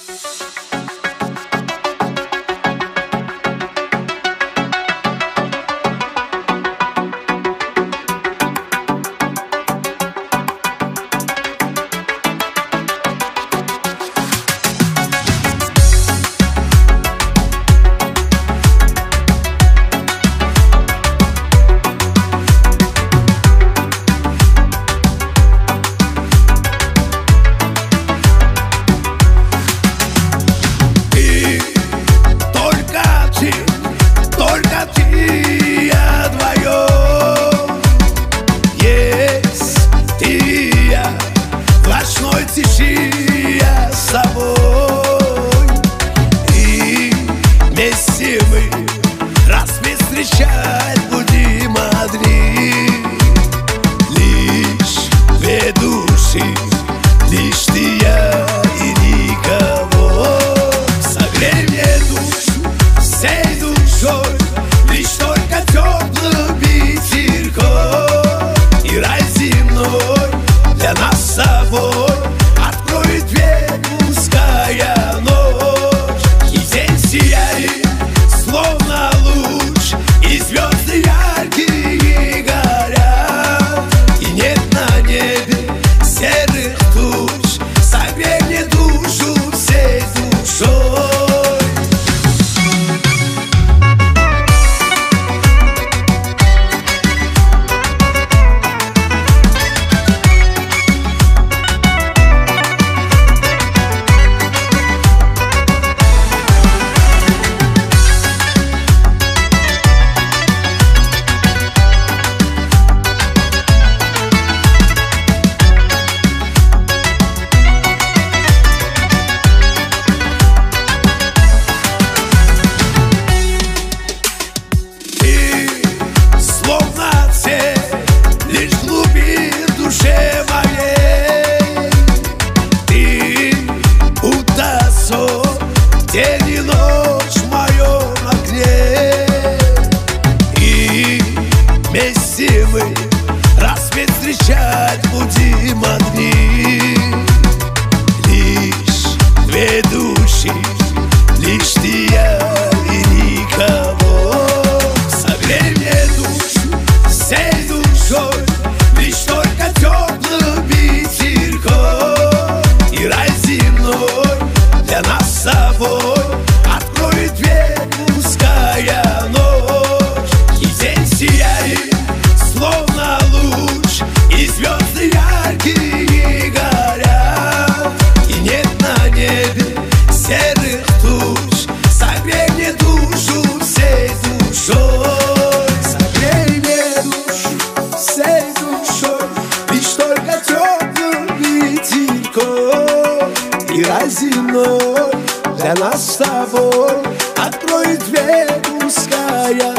Я с собой, и вместе мы рассвет встречать будем одни. Лишь две души, лишь ты, я и никого. Согрей мне душу всей душой, лишь только теплым ветерком. И рай земной для нас с собой откроет дверь узкая ночь. И день сияет, словно луч, и звезды яркие горят. И нет на небе серых туч, согрей мне душу всей душой. День и ночь в моем окне, и вместе мы рассвет встречать будем одни. Лишь две души, лишь ты, я и никого. Согрей мне душу всей душой, лишь только теплым ветерком. И рай земной для нас с собой откроет дверь узкая ночь. И день сияет, словно луч, и звезды яркие горят. И нет на небе серых туч, согрей мне душу всей душой. Согрей мне душу всей душой, лишь только теплым ветерком. И рай земной для нас с тобой откроет дверь узкая